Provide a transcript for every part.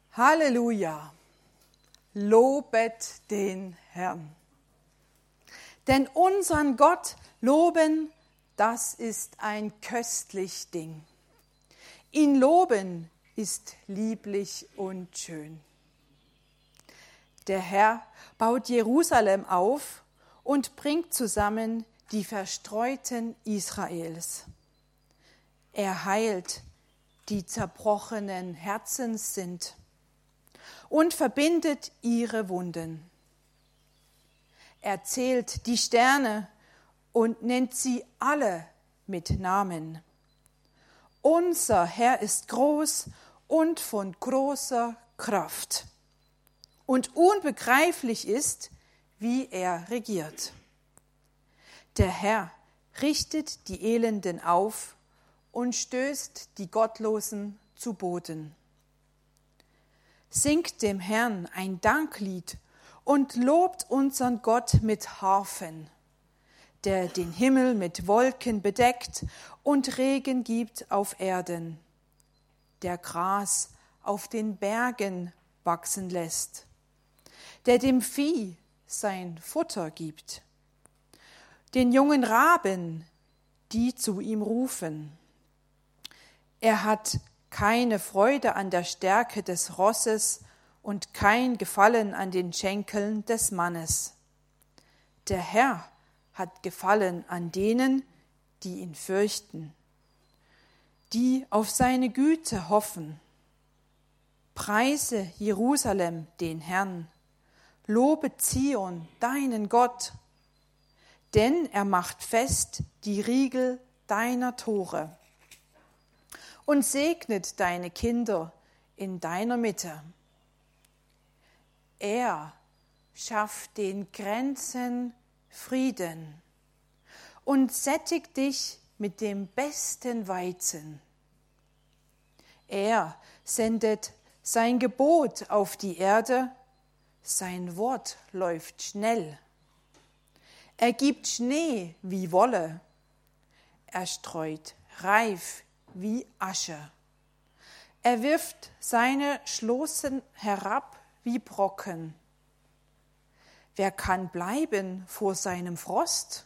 Halleluja! Lobet den Herrn. Denn unseren Gott loben, das ist ein köstlich Ding. Ihn loben ist lieblich und schön. Der Herr baut Jerusalem auf und bringt zusammen die Verstreuten Israels. Er heilt, die zerbrochenen Herzens sind, und verbindet ihre Wunden. Er zählt die Sterne und nennt sie alle mit Namen. Unser Herr ist groß und von großer Kraft. Und unbegreiflich ist, wie er regiert. Der Herr richtet die Elenden auf und stößt die Gottlosen zu Boden. Singt dem Herrn ein Danklied und lobt unseren Gott mit Harfen, der den Himmel mit Wolken bedeckt und Regen gibt auf Erden, der Gras auf den Bergen wachsen lässt, der dem Vieh sein Futter gibt, den jungen Raben, die zu ihm rufen. Er hat keine Freude an der Stärke des Rosses und kein Gefallen an den Schenkeln des Mannes. Der Herr hat Gefallen an denen, die ihn fürchten, die auf seine Güte hoffen. Preise Jerusalem den Herrn, lobe Zion, deinen Gott, denn er macht fest die Riegel deiner Tore und segnet deine Kinder in deiner Mitte. Er schafft den Grenzen Frieden und sättigt dich mit dem besten Weizen. Er sendet sein Gebot auf die Erde, sein Wort läuft schnell. Er gibt Schnee wie Wolle, er streut Reif wie Asche. Er wirft seine Schlossen herab wie Brocken. Wer kann bleiben vor seinem Frost?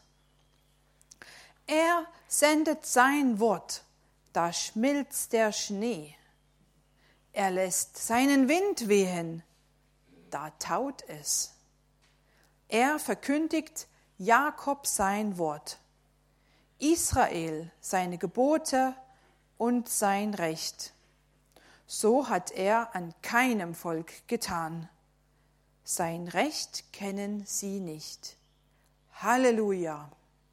Er sendet sein Wort, da schmilzt der Schnee. Er lässt seinen Wind wehen, da taut es. Er verkündigt Jakob sein Wort, Israel seine Gebote und sein Recht. So hat er an keinem Volk getan. Sein Recht kennen sie nicht. Halleluja!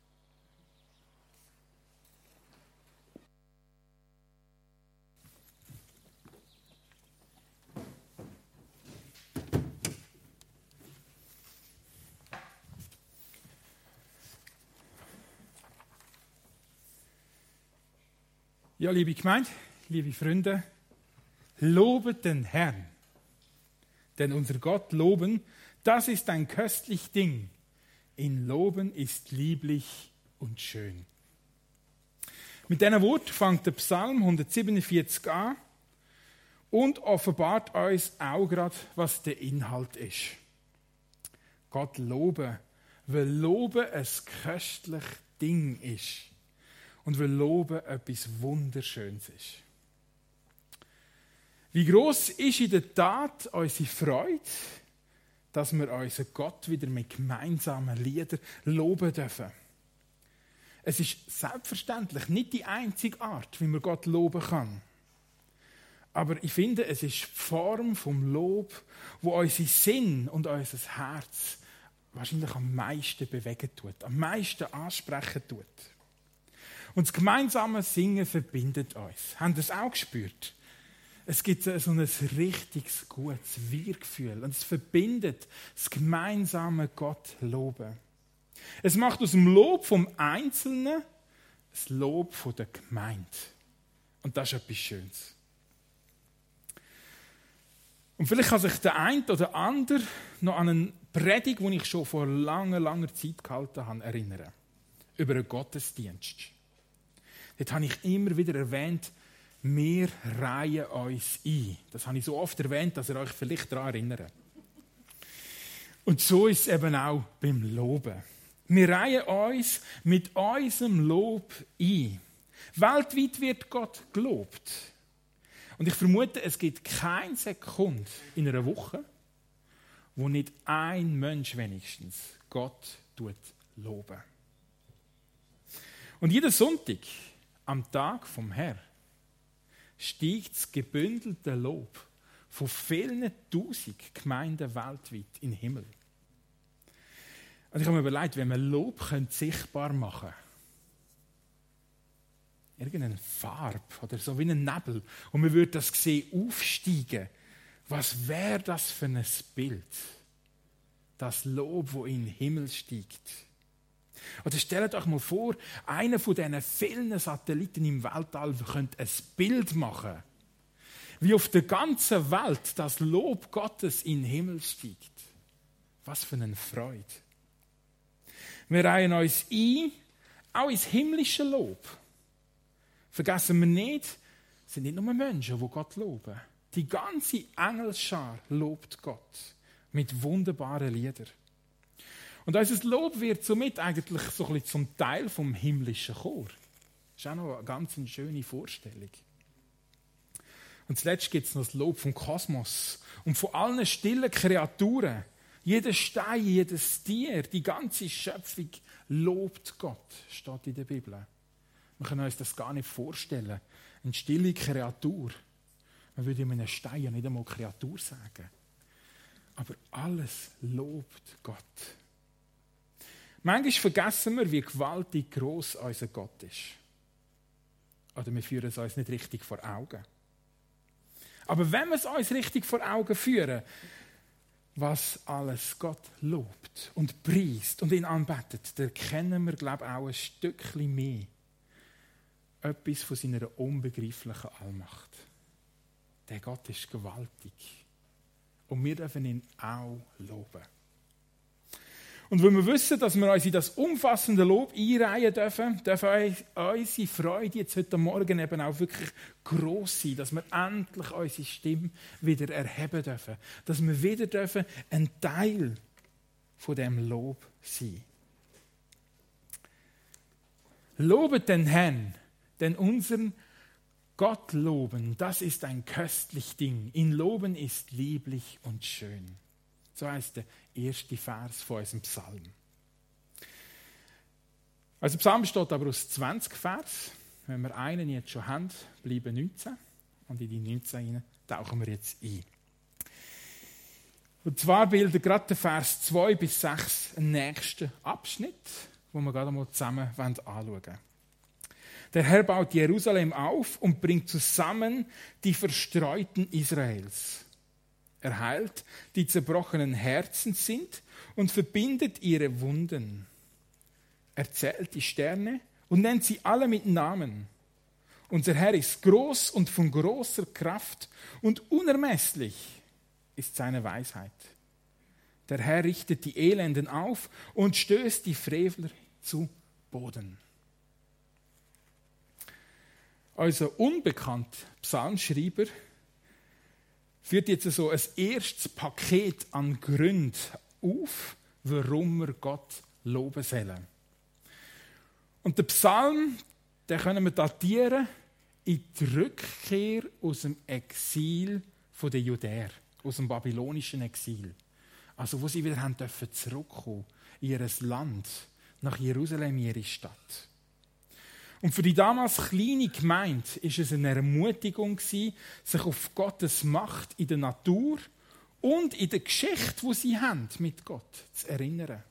Ja, liebe Gemeinde, liebe Freunde, lobet den Herrn. Denn unser Gott loben, das ist ein köstlich Ding. Ihn loben ist lieblich und schön. Mit diesen Worten fängt der Psalm 147 an und offenbart uns auch gerade, was der Inhalt ist. Gott loben, weil Loben ein köstliches Ding ist. Und weil Loben etwas Wunderschönes ist. Wie gross ist in der Tat unsere Freude, dass wir unseren Gott wieder mit gemeinsamen Liedern loben dürfen. Es ist selbstverständlich nicht die einzige Art, wie man Gott loben kann. Aber ich finde, es ist die Form vom Lob, wo unser Sinn und unser Herz wahrscheinlich am meisten bewegen tut, am meisten ansprechen tut. Und das gemeinsame Singen verbindet uns. Habt ihr es auch gespürt? Es gibt so ein richtig gutes Wir-Gefühl. Und es verbindet das gemeinsame Gott loben. Es macht aus dem Lob vom Einzelnen das Lob von der Gemeinde. Und das ist etwas Schönes. Und vielleicht kann sich der eine oder andere noch an eine Predigt, die ich schon vor langer Zeit gehalten habe, erinnern. Über einen Gottesdienst. Dort habe ich immer wieder erwähnt, wir reihen uns ein. Das habe ich so oft erwähnt, dass ihr euch vielleicht daran erinnert. Und so ist es eben auch beim Loben. Wir reihen uns mit unserem Lob ein. Weltweit wird Gott gelobt. Und ich vermute, es gibt keine Sekunde in einer Woche, wo nicht ein Mensch wenigstens Gott loben. Und jeden Sonntag, am Tag vom Herrn, steigt das gebündelte Lob von vielen tausend Gemeinden weltweit in den Himmel. Und ich habe mir überlegt, wenn man Lob sichtbar machen könnte, irgendeine Farbe oder so wie ein Nebel, und man würde das sehen aufsteigen, was wäre das für ein Bild? Das Lob, das in den Himmel steigt. Oder stellt euch mal vor, einer von diesen vielen Satelliten im Weltall könnte ein Bild machen, wie auf der ganzen Welt das Lob Gottes in den Himmel steigt. Was für eine Freude. Wir reihen uns ein, auch ins himmlische Lob. Vergessen wir nicht, es sind nicht nur Menschen, die Gott loben. Die ganze Engelschar lobt Gott mit wunderbaren Liedern. Und unser Lob wird somit eigentlich so ein bisschen zum Teil vom himmlischen Chor. Das ist auch noch eine ganz schöne Vorstellung. Und zuletzt gibt es noch das Lob vom Kosmos und von allen stillen Kreaturen. Jeder Stein, jedes Tier, die ganze Schöpfung lobt Gott, steht in der Bibel. Wir können uns das gar nicht vorstellen. Eine stille Kreatur. Man würde einem Stein ja nicht einmal Kreatur sagen. Aber alles lobt Gott. Manchmal vergessen wir, wie gewaltig gross unser Gott ist. Oder wir führen es uns nicht richtig vor Augen. Aber wenn wir es uns richtig vor Augen führen, was alles Gott lobt und preist und ihn anbetet, dann erkennen wir, glaube ich, auch ein Stückchen mehr etwas von seiner unbegreiflichen Allmacht. Der Gott ist gewaltig. Und wir dürfen ihn auch loben. Und wenn wir wissen, dass wir uns in das umfassende Lob einreihen dürfen unsere Freude jetzt heute Morgen eben auch wirklich gross sein, dass wir endlich unsere Stimme wieder erheben dürfen. Dass wir wieder dürfen ein Teil von dem Lob sein. Lobet den Herrn, denn unseren Gott loben, das ist ein köstlich Ding. Ihn loben ist lieblich und schön. So heißt der erste Vers von unserem Psalm. Also Psalm besteht aber aus 20 Vers. Wenn wir einen jetzt schon haben, bleiben 19. Und in die 19 tauchen wir jetzt ein. Und zwar bildet gerade der Vers 2 bis 6 einen nächsten Abschnitt, den wir gerade einmal zusammen anschauen wollen. Der Herr baut Jerusalem auf und bringt zusammen die Verstreuten Israels. Er heilt, die zerbrochenen Herzen sind, und verbindet ihre Wunden. Er zählt die Sterne und nennt sie alle mit Namen. Unser Herr ist groß und von großer Kraft, und unermesslich ist seine Weisheit. Der Herr richtet die Elenden auf und stößt die Frevler zu Boden. Unser unbekannter Psalmschreiber führt jetzt so ein erstes Paket an Gründen auf, warum wir Gott loben sollen. Und der Psalm, den können wir datieren in die Rückkehr aus dem Exil der Judäer, aus dem babylonischen Exil. Also wo sie wieder haben dürfen zurückkommen in ihr Land, nach Jerusalem, ihre Stadt. Und für die damals kleine Gemeinde war es eine Ermutigung, sich auf Gottes Macht in der Natur und in der Geschichte, die sie haben mit Gott, zu erinnern.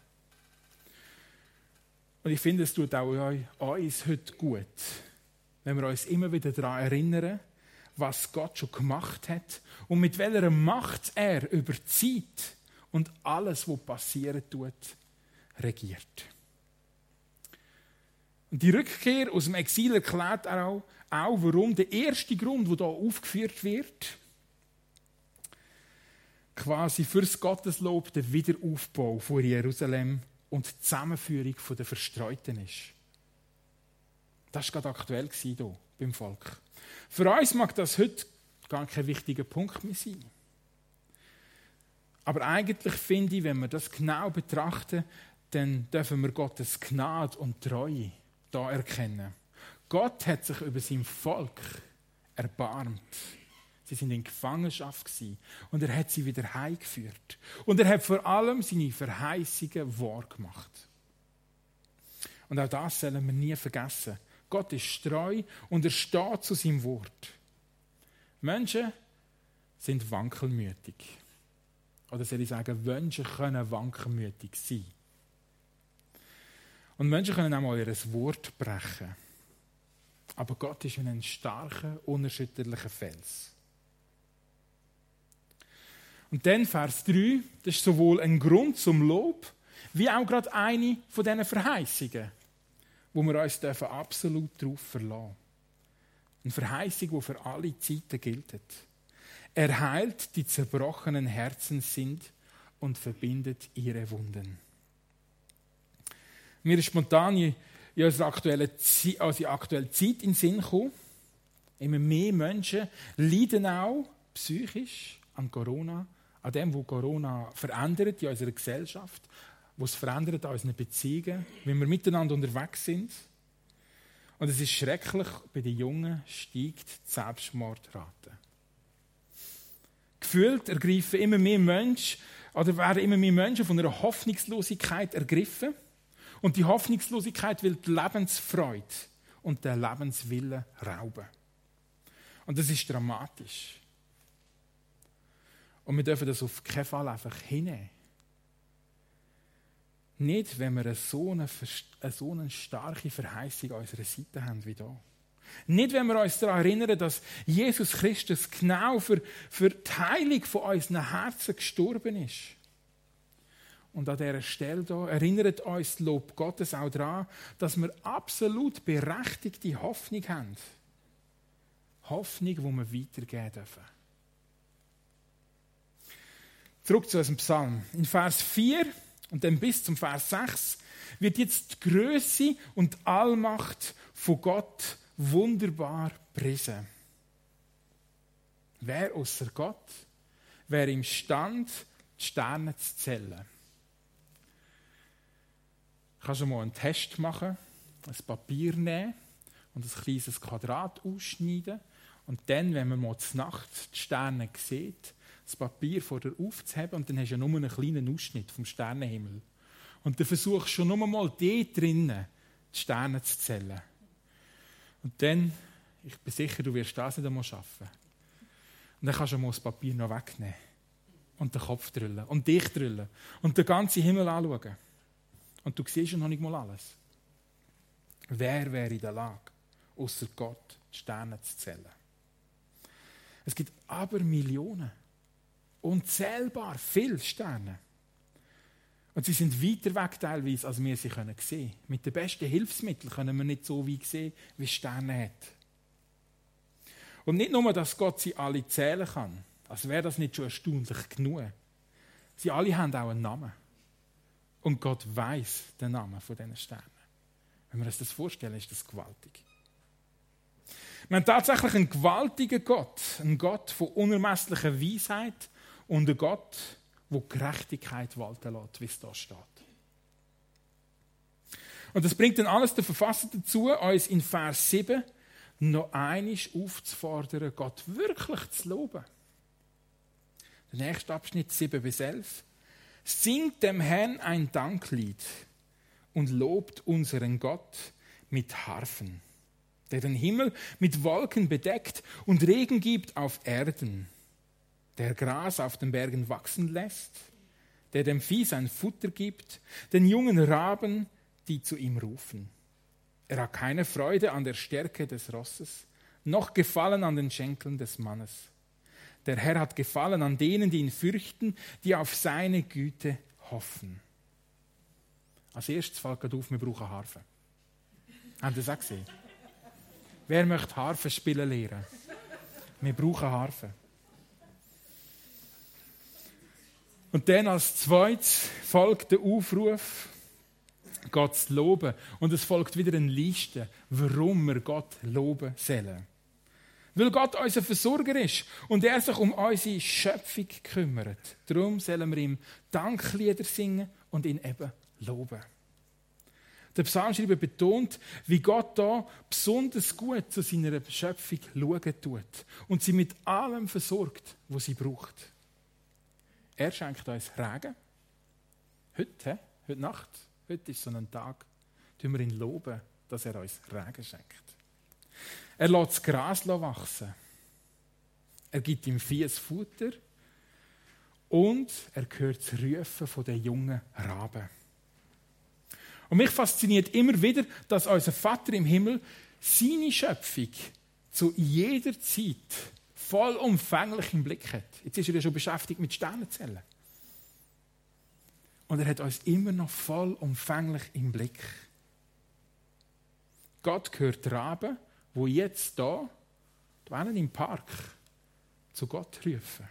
Und ich finde, es tut auch uns heute gut, wenn wir uns immer wieder daran erinnern, was Gott schon gemacht hat und mit welcher Macht er über die Zeit und alles, was passieren tut, regiert. Und die Rückkehr aus dem Exil erklärt auch, warum der erste Grund, der hier aufgeführt wird, quasi fürs Gotteslob der Wiederaufbau von Jerusalem und die Zusammenführung der Verstreuten ist. Das war gerade aktuell hier. beim Volk. Für uns mag das heute gar kein wichtiger Punkt mehr sein. Aber eigentlich finde ich, wenn wir das genau betrachten, dann dürfen wir Gottes Gnade und Treue da erkennen. Gott hat sich über sein Volk erbarmt. Sie sind in Gefangenschaft gewesen, und er hat sie wieder heimgeführt. Und er hat vor allem seine Verheißungen wahr gemacht. Und auch das sollen wir nie vergessen. Gott ist treu und er steht zu seinem Wort. Menschen sind wankelmütig. Oder soll ich sagen, Menschen können wankelmütig sein. Und Menschen können auch mal ihr Wort brechen. Aber Gott ist ein starker, unerschütterlicher Fels. Und dann Vers 3, das ist sowohl ein Grund zum Lob, wie auch gerade eine von diesen Verheißungen, wo wir uns absolut darauf verlassen dürfen. Eine Verheißung, die für alle Zeiten gilt. Er heilt die zerbrochenen Herzen sind und verbindet ihre Wunden. Mir ist spontan in unserer aktuellen Zeit in den Sinn gekommen. Immer mehr Menschen leiden auch psychisch an Corona, an dem, was Corona verändert in unserer Gesellschaft, was es verändert an unseren Beziehungen, wie wir miteinander unterwegs sind. Und es ist schrecklich, bei den Jungen steigt die Selbstmordrate. Gefühlt ergreifen immer mehr Menschen, oder werden immer mehr Menschen von einer Hoffnungslosigkeit ergriffen. Und die Hoffnungslosigkeit will die Lebensfreude und den Lebenswillen rauben. Und das ist dramatisch. Und wir dürfen das auf keinen Fall einfach hinnehmen. Nicht, wenn wir so eine starke Verheißung an unserer Seite haben wie hier. Nicht, wenn wir uns daran erinnern, dass Jesus Christus genau für die Heilung von unseren Herzen gestorben ist. Und an dieser Stelle hier erinnert uns das Lob Gottes auch daran, dass wir absolut berechtigte Hoffnung haben. Hoffnung, die wir weitergeben dürfen. Zurück zu unserem Psalm. In Vers 4 und dann bis zum Vers 6 wird jetzt die Grösse und die Allmacht von Gott wunderbar preisen. Wer außer Gott wäre imstande, die Sterne zu zählen? Kannst du mal einen Test machen, ein Papier nehmen und ein kleines Quadrat ausschneiden und dann, wenn man mal zur Nacht die Sterne sieht, das Papier vor dir aufzuheben und dann hast du ja nur einen kleinen Ausschnitt vom Sternenhimmel. Und dann versuchst du schon nur mal dort drinnen die Sterne zu zählen. Und dann, ich bin sicher, du wirst das nicht einmal schaffen. Und dann kannst du mal das Papier noch wegnehmen und den Kopf drüllen und dich drüllen und den ganzen Himmel anschauen. Und du siehst ja noch nicht mal alles. Wer wäre in der Lage, außer Gott die Sterne zu zählen? Es gibt aber Millionen, unzählbar viele Sterne. Und sie sind weiter weg teilweise, als wir sie sehen können. Mit den besten Hilfsmitteln können wir nicht so weit sehen, wie Sterne hat. Und nicht nur, dass Gott sie alle zählen kann, als wäre das nicht schon erstaunlich genug. Sie alle haben auch einen Namen. Und Gott weiss den Namen von diesen Sternen. Wenn wir uns das vorstellen, ist das gewaltig. Wir haben tatsächlich einen gewaltigen Gott. Einen Gott von unermesslicher Weisheit und einen Gott, der Gerechtigkeit walten lässt, wie es da steht. Und das bringt dann alles der Verfasser dazu, uns in Vers 7 noch einmal aufzufordern, Gott wirklich zu loben. Der nächste Abschnitt 7 bis 11. Singt dem Herrn ein Danklied und lobt unseren Gott mit Harfen, der den Himmel mit Wolken bedeckt und Regen gibt auf Erden, der Gras auf den Bergen wachsen lässt, der dem Vieh sein Futter gibt, den jungen Raben, die zu ihm rufen. Er hat keine Freude an der Stärke des Rosses, noch Gefallen an den Schenkeln des Mannes. Der Herr hat Gefallen an denen, die ihn fürchten, die auf seine Güte hoffen. Als erstes fällt gerade auf, wir brauchen Harfe. Habt ihr das auch gesehen? Wer möchte Harfe spielen lernen? Wir brauchen Harfe. Und dann als zweites folgt der Aufruf, Gott zu loben. Und es folgt wieder eine Liste, warum wir Gott loben sollen. Weil Gott unser Versorger ist und er sich um unsere Schöpfung kümmert. Darum sollen wir ihm Danklieder singen und ihn eben loben. Der Psalmschreiber betont, wie Gott da besonders gut zu seiner Schöpfung schauen tut und sie mit allem versorgt, was sie braucht. Er schenkt uns Regen. Heute Nacht, heute ist so ein Tag, tun wir ihn loben, dass er uns Regen schenkt. Er lässt das Gras wachsen. Er gibt ihm Viehs Futter und er hört das Rufen der jungen Raben. Und mich fasziniert immer wieder, dass unser Vater im Himmel seine Schöpfung zu jeder Zeit vollumfänglich im Blick hat. Jetzt ist er ja schon beschäftigt mit Sternenzellen. Und er hat uns immer noch vollumfänglich im Blick. Gott hört die Raben, die jetzt da im Park zu Gott rufen.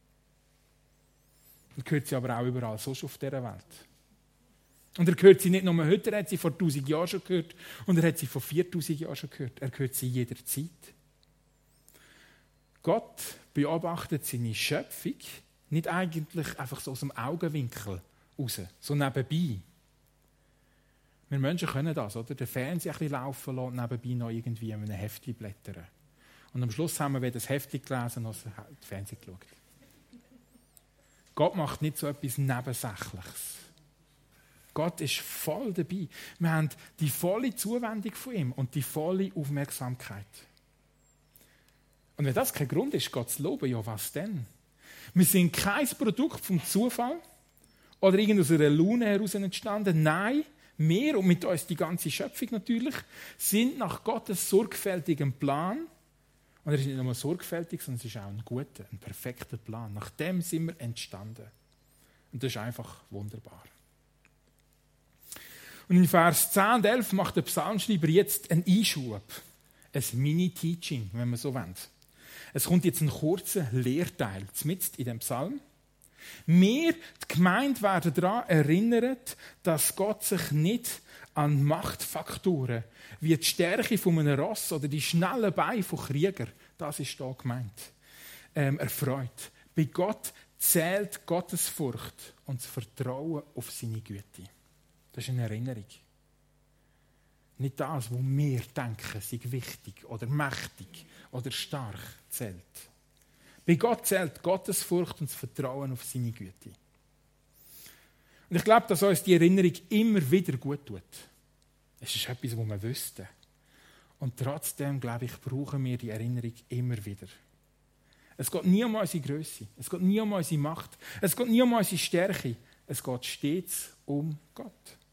Er hört sie aber auch überall sonst auf dieser Welt. Und er hört sie nicht nur heute, er hat sie vor 1000 Jahren schon gehört und er hat sie vor 4000 Jahren schon gehört. Er hört sie jederzeit. Gott beobachtet seine Schöpfung nicht eigentlich einfach so aus dem Augenwinkel raus, so nebenbei. Wir Menschen können das, oder? Den Fernseher ein bisschen laufen lassen und nebenbei noch irgendwie in einem Heftchen blättern. Und am Schluss haben wir weder das Heftchen gelesen noch das Fernsehen geschaut. Gott macht nicht so etwas Nebensächliches. Gott ist voll dabei. Wir haben die volle Zuwendung von ihm und die volle Aufmerksamkeit. Und wenn das kein Grund ist, Gott zu loben, ja was denn? Wir sind kein Produkt vom Zufall oder aus einer Laune heraus entstanden. Nein, wir und mit uns die ganze Schöpfung natürlich sind nach Gottes sorgfältigem Plan. Und er ist nicht nur sorgfältig, sondern es ist auch ein guter, ein perfekter Plan. Nach dem sind wir entstanden. Und das ist einfach wunderbar. Und in Vers 10 und 11 macht der Psalmschreiber jetzt einen Einschub. Ein Mini-Teaching, wenn man so will. Es kommt jetzt ein kurzer Lehrteil mitten in dem Psalm. Wir, die Gemeinde, werden daran erinnert, dass Gott sich nicht an Machtfaktoren wie die Stärke von einem Ross oder die schnellen Beine von Kriegern, das ist da gemeint, erfreut. Bei Gott zählt Gottesfurcht und das Vertrauen auf seine Güte. Das ist eine Erinnerung. Nicht das, was wir denken, sei wichtig oder mächtig oder stark zählt. Bei Gott zählt Gottesfurcht und das Vertrauen auf seine Güte. Und ich glaube, dass uns die Erinnerung immer wieder gut tut. Es ist etwas, was wir wüssten. Und trotzdem, glaube ich, brauchen wir die Erinnerung immer wieder. Es geht nie um unsere Grösse. Es geht nie um unsere Macht. Es geht nie um unsere Stärke. Es geht stets um Gott.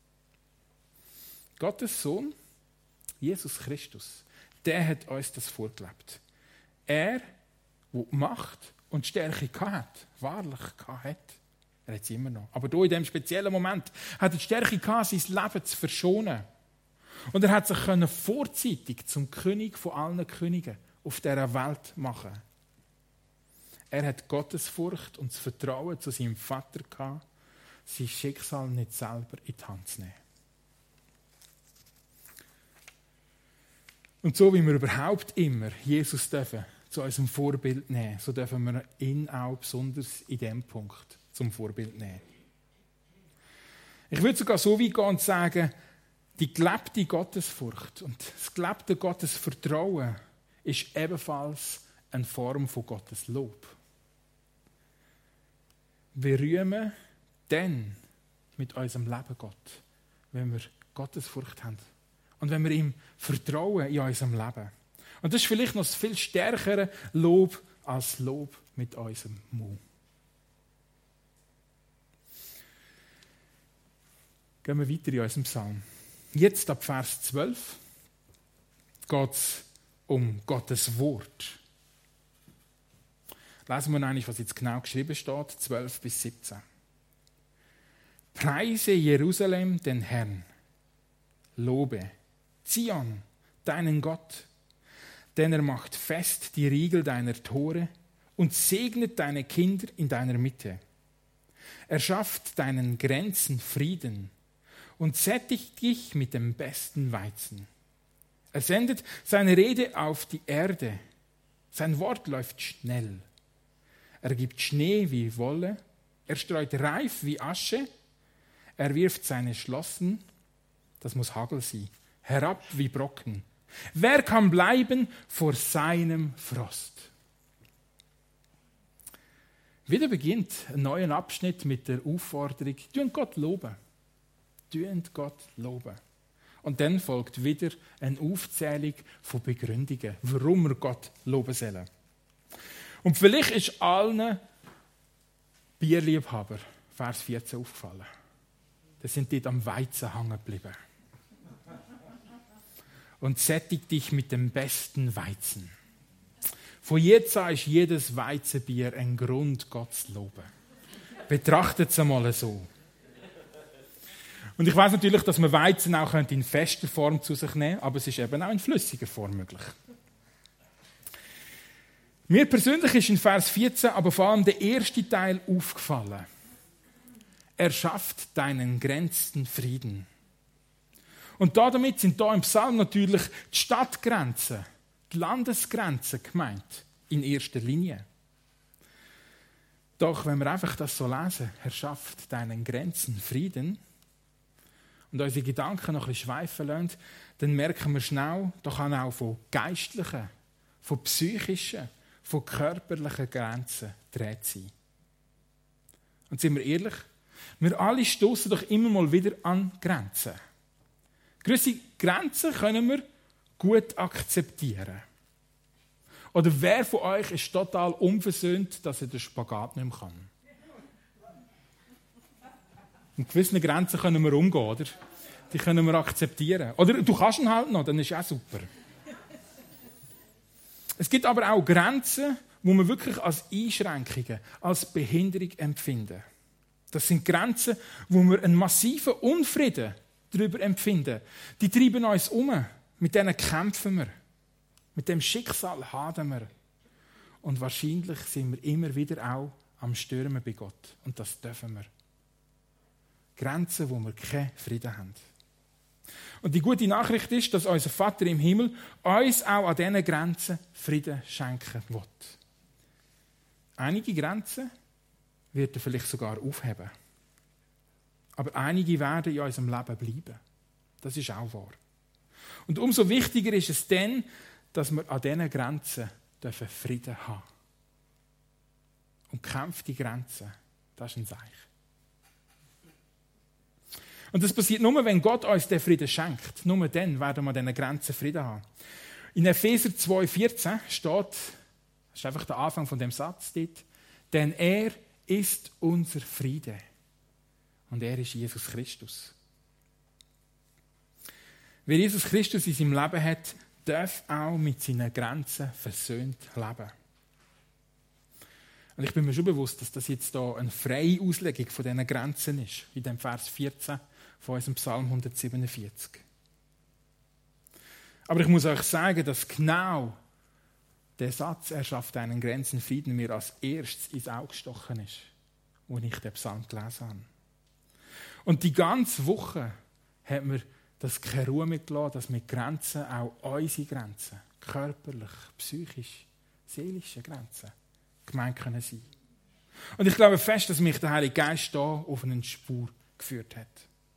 Gottes Sohn, Jesus Christus, der hat uns das vorgelebt. Er, der Macht und Stärke hatte, wahrlich hatte. Er hat sie immer noch. Aber hier in diesem speziellen Moment hat er die Stärke gehabt, sein Leben zu verschonen. Und er hat sich vorzeitig zum König von allen Königen auf dieser Welt machen. Er hat Gottesfurcht und das Vertrauen zu seinem Vater gehabt, sein Schicksal nicht selber in die Hand zu nehmen. Und so wie wir überhaupt immer Jesus dürfen zu unserem Vorbild nehmen, so dürfen wir ihn auch besonders in diesem Punkt zum Vorbild nehmen. Ich würde sogar so weit gehen und sagen, die gelebte Gottesfurcht und das gelebte Gottesvertrauen ist ebenfalls eine Form von Gottes Lob. Wir rühmen dann mit unserem Leben Gott, wenn wir Gottesfurcht haben. Und wenn wir ihm vertrauen in unserem Leben. Und das ist vielleicht noch ein viel stärkeres Lob als Lob mit unserem Mund. Gehen wir weiter in unserem Psalm. Jetzt ab Vers 12 geht es um Gottes Wort. Lesen wir eigentlich, was jetzt genau geschrieben steht, 12 bis 17. Preise Jerusalem den Herrn, lobe Zion, deinen Gott, denn er macht fest die Riegel deiner Tore und segnet deine Kinder in deiner Mitte. Er schafft deinen Grenzen Frieden und sättigt dich mit dem besten Weizen. Er sendet seine Rede auf die Erde. Sein Wort läuft schnell. Er gibt Schnee wie Wolle. Er streut Reif wie Asche. Er wirft seine Schlossen, das muss Hagel sein, herab wie Brocken. Wer kann bleiben vor seinem Frost? Wieder beginnt ein neuer Abschnitt mit der Aufforderung, tun Gott loben. Tun Gott loben. Und dann folgt wieder eine Aufzählung von Begründungen, warum wir Gott loben sollen. Und vielleicht ist allen Bierliebhaber Vers 14 aufgefallen. Da sind dort am Weizen hängen geblieben. Und sättigt dich mit dem besten Weizen. Von jetzt an ist jedes Weizenbier ein Grund, Gott zu loben. Betrachtet es einmal so. Und ich weiss natürlich, dass man Weizen auch in fester Form zu sich nehmen könnte, aber es ist eben auch in flüssiger Form möglich. Mir persönlich ist in Vers 14 aber vor allem der erste Teil aufgefallen. Er schafft deinen Grenzen Frieden. Und damit sind da im Psalm natürlich die Stadtgrenzen, die Landesgrenzen gemeint, in erster Linie. Doch wenn wir einfach das so lesen, er schafft deinen Grenzen Frieden, und unsere Gedanken noch ein bisschen schweifen lassen, dann merken wir schnell, da kann auch von geistlichen, von psychischen, von körperlichen Grenzen gedreht sein. Und sind wir ehrlich, wir alle stoßen doch immer mal wieder an Grenzen. Gewisse Grenzen können wir gut akzeptieren. Oder wer von euch ist total unversöhnt, dass er den Spagat nicht mehr kann? Mit gewissen Grenzen können wir umgehen, oder? Die können wir akzeptieren. Oder du kannst ihn halt noch, dann ist auch super. Es gibt aber auch Grenzen, die wir wirklich als Einschränkungen, als Behinderung empfinden. Das sind Grenzen, wo wir einen massiven Unfrieden darüber empfinden. Die treiben uns um. Mit denen kämpfen wir. Mit dem Schicksal hadern wir. Und wahrscheinlich sind wir immer wieder auch am Stürmen bei Gott. Und das dürfen wir. Grenzen, wo wir keinen Frieden haben. Und die gute Nachricht ist, dass unser Vater im Himmel uns auch an diesen Grenzen Frieden schenken will. Einige Grenzen wird er vielleicht sogar aufheben. Aber einige werden in unserem Leben bleiben. Das ist auch wahr. Und umso wichtiger ist es dann, dass wir an diesen Grenzen Frieden haben dürfen. Und kämpfte Grenzen, das ist ein Zeichen. Und das passiert nur, wenn Gott uns den Frieden schenkt. Nur dann werden wir an diesen Grenzen Frieden haben. In Epheser 2,14 steht, das ist einfach der Anfang von dem Satz dort, denn er ist unser Friede. Und er ist Jesus Christus. Wer Jesus Christus in seinem Leben hat, darf auch mit seinen Grenzen versöhnt leben. Und ich bin mir schon bewusst, dass das jetzt hier eine freie Auslegung von diesen Grenzen ist, in dem Vers 14 von unserem Psalm 147. Aber ich muss euch sagen, dass genau der Satz, er schafft einen Grenzen Frieden, mir als erstes ins Auge gestochen ist, als ich den Psalm gelesen habe. Und die ganze Woche hat mir das keine Ruhe mitgelassen, dass mit Grenzen auch unsere Grenzen, körperlich, psychisch, seelische Grenzen, gemeint können sein. Und ich glaube fest, dass mich der Heilige Geist da auf eine Spur geführt hat.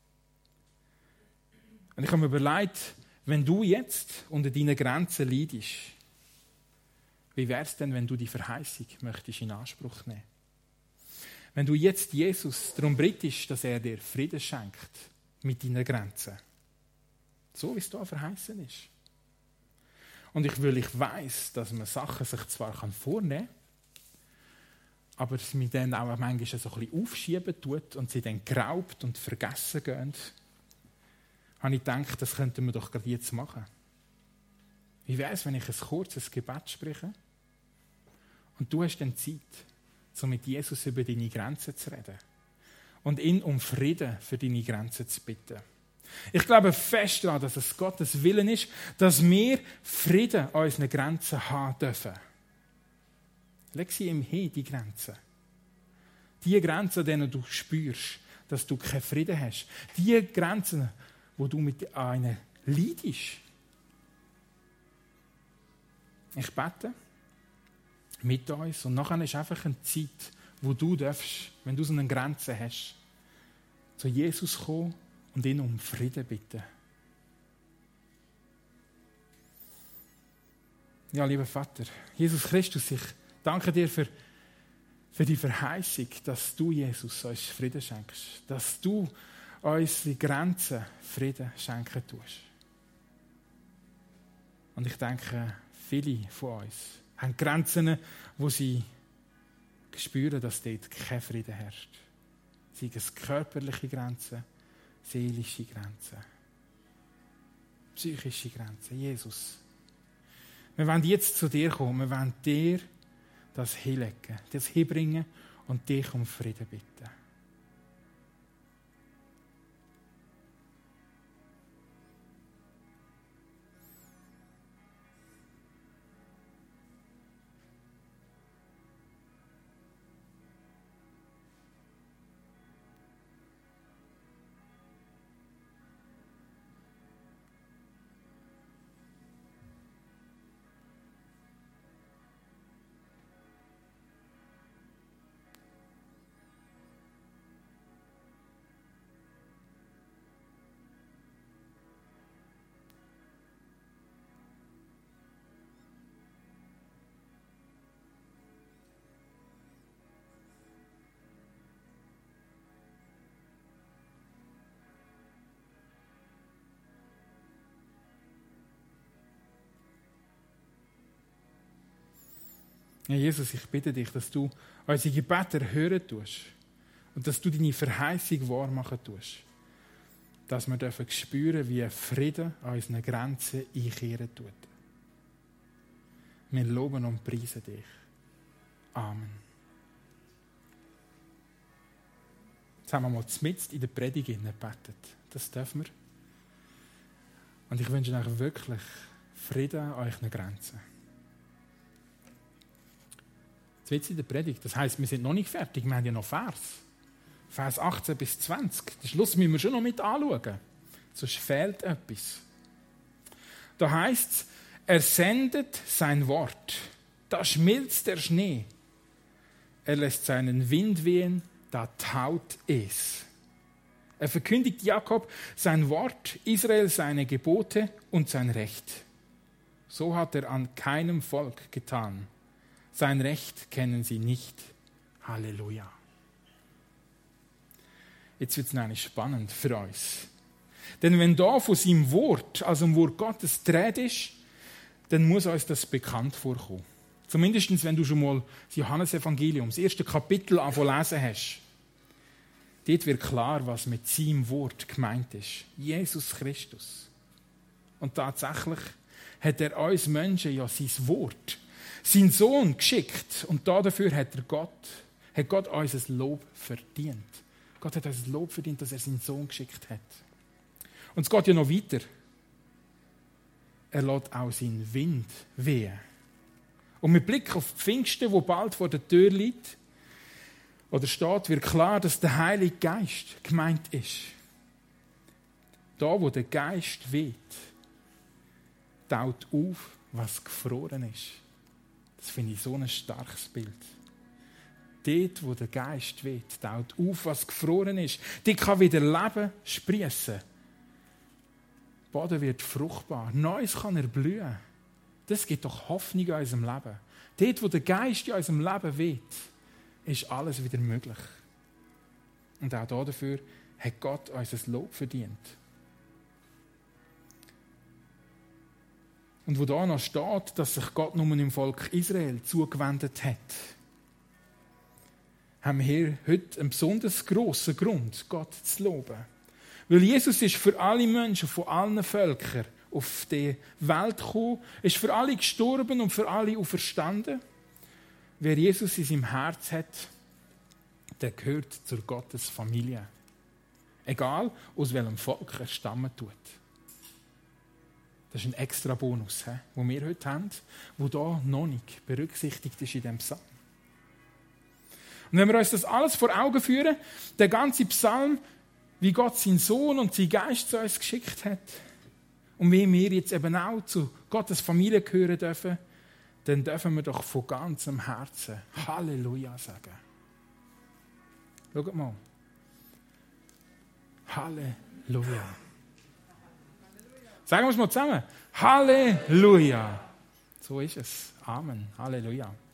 Und ich habe mir überlegt, wenn du jetzt unter deinen Grenzen leidest, wie wäre es denn, wenn du die Verheißung möchtest in Anspruch nehmen? Wenn du jetzt Jesus darum bittest, dass er dir Frieden schenkt mit deinen Grenzen. So wie es da verheißen ist. Und ich weiss, dass man Sachen sich zwar vornehmen kann, aber es mit denen auch manchmal so ein bisschen aufschieben tut und sie dann geraubt und vergessen gehen, habe ich gedacht, das könnten wir doch gerade jetzt machen. Wie wäre es, wenn ich ein kurzes Gebet spreche und du hast dann Zeit, so mit Jesus über deine Grenzen zu reden und ihn um Frieden für deine Grenzen zu bitten. Ich glaube fest daran, dass es Gottes Willen ist, dass wir Frieden an unseren Grenzen haben dürfen. Leg sie ihm hin, die Grenzen. Die Grenzen, an denen du spürst, dass du keinen Frieden hast. Die Grenzen, wo du mit einer leidest. Ich bete mit uns und nachher ist einfach eine Zeit, wo du darfst, wenn du so eine Grenze hast, zu Jesus kommen und ihn um Frieden bitten. Ja, lieber Vater, Jesus Christus, ich danke dir für die Verheißung, dass du, Jesus, uns Frieden schenkst. Dass du uns die Grenzen Frieden schenken tust. Und ich denke, viele von uns haben Grenzen, wo sie spüren, dass dort kein Frieden herrscht. Sei es körperliche Grenzen, seelische Grenzen, psychische Grenzen. Jesus, wir wollen jetzt zu dir kommen, wir wollen dir das hinlegen, das hinbringen und dich um Frieden bitten. Ja, Jesus, ich bitte dich, dass du unsere Gebete hören tust und dass du deine Verheißung wahr machen tust. Dass wir dürfen spüren, wie Frieden an unseren Grenzen einkehren tut. Wir loben und preisen dich. Amen. Jetzt haben wir mal mitten in der Predigt gebetet. Das dürfen wir. Und ich wünsche euch wirklich Frieden an euren Grenzen. Jetzt in der Predigt. Das heisst, wir sind noch nicht fertig. Wir haben ja noch Vers 18 bis 20. Den Schluss müssen wir schon noch mit anschauen. Sonst fehlt etwas. Da heisst es, er sendet sein Wort. Da schmilzt der Schnee. Er lässt seinen Wind wehen, da taut es. Er verkündigt Jakob sein Wort, Israel seine Gebote und sein Recht. So hat er an keinem Volk getan. Sein Recht kennen sie nicht. Halleluja. Jetzt wird es nämlich spannend für uns. Denn wenn da von seinem Wort, also dem Wort Gottes, die Rede ist, dann muss uns das bekannt vorkommen. Zumindest wenn du schon mal das Johannesevangelium, das erste Kapitel lesen hast. Dort wird klar, was mit seinem Wort gemeint ist. Jesus Christus. Und tatsächlich hat er uns Menschen ja sein Wort, seinen Sohn geschickt und dafür hat Gott uns ein Lob verdient. Gott hat uns ein Lob verdient, dass er seinen Sohn geschickt hat. Und es geht ja noch weiter. Er lässt auch seinen Wind wehen. Und mit Blick auf Pfingsten, wo bald vor der Tür liegt, oder steht, wird klar, dass der Heilige Geist gemeint ist. Da, wo der Geist weht, taut auf, was gefroren ist. Das finde ich so ein starkes Bild. Dort, wo der Geist weht, taut auf, was gefroren ist. Die kann wieder Leben sprießen. Der Boden wird fruchtbar. Neues kann erblühen. Das gibt doch Hoffnung in unserem Leben. Dort, wo der Geist in unserem Leben weht, ist alles wieder möglich. Und auch dafür hat Gott uns ein Lob verdient. Und wo da noch steht, dass sich Gott nur dem Volk Israel zugewendet hat, haben wir hier heute einen besonders grossen Grund, Gott zu loben. Weil Jesus ist für alle Menschen von allen Völkern auf die Welt gekommen, ist für alle gestorben und für alle auferstanden. Wer Jesus in seinem Herz hat, der gehört zur Gottes Familie. Egal, aus welchem Volk er stammen tut. Das ist ein extra Bonus, den wir heute haben, der hier noch nicht berücksichtigt ist in diesem Psalm. Und wenn wir uns das alles vor Augen führen, der ganze Psalm, wie Gott seinen Sohn und seinen Geist zu uns geschickt hat und wie wir jetzt eben auch zu Gottes Familie gehören dürfen, dann dürfen wir doch von ganzem Herzen Halleluja sagen. Schaut mal. Halleluja. Sagen wir es mal zusammen. Halleluja. So ist es. Amen. Halleluja.